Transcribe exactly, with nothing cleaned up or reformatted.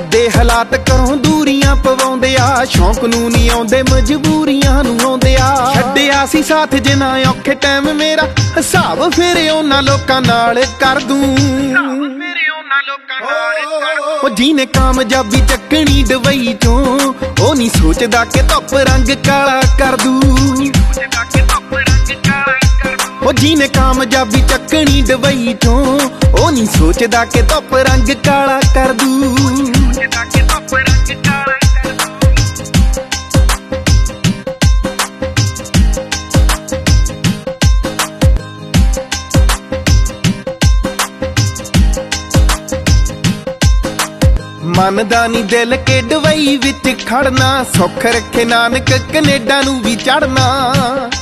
ਦੇ ਹਾਲਾਤ ਘਰੋਂ ਦੂਰੀਆਂ ਪਵਾਉਂਦੇ ਆ, ਸ਼ੌਂਕ ਨੂੰ ਨਹੀਂ ਆਉਂਦੇ ਮਜਬੂਰੀਆਂ ਨੂੰ ਆਉਂਦੇ ਆ। ਛੱਡਿਆ ਸੀ ਸਾਥ ਜਿਨ੍ਹਾਂ ਔਖੇ ਟਾਈਮ ਮੇਰਾ, ਹਿਸਾਬ ਫਿਰ ਉਹਨਾਂ ਲੋਕਾਂ ਨਾਲ ਕਰ ਦੂੰ। ਉਹ ਜਿਹਨੇ ਕਾਮਯਾਬੀ ਚੱਕਣੀ ਡਬਈ ਚੋਂ, ਉਹ ਨਹੀਂ ਸੋਚਦਾ ਕਿ ਧੁੱਪ ਰੰਗ ਕਾਲਾ ਕਰ ਦੂ। ਉਹ ਜਿਹਨੇ ਕਾਮਯਾਬੀ ਚੱਕਣੀ ਡਬਈ ਚੋਂ, ਉਹ ਨਹੀਂ ਸੋਚਦਾ ਕਿ ਧੁੱਪ ਰੰਗ ਕਾਲਾ ਕਰ ਦੂ। ਮੰਨਦਾ ਨੀ ਦਿਲ ਕੇ ਡਬਈ ਵਿੱਚ ਖੜਨਾ, ਸੁੱਖ ਰੱਖੇ ਨਾਨਕ ਕਨੇਡਾ ਨੂੰ ਵੀ ਚੜਨਾ।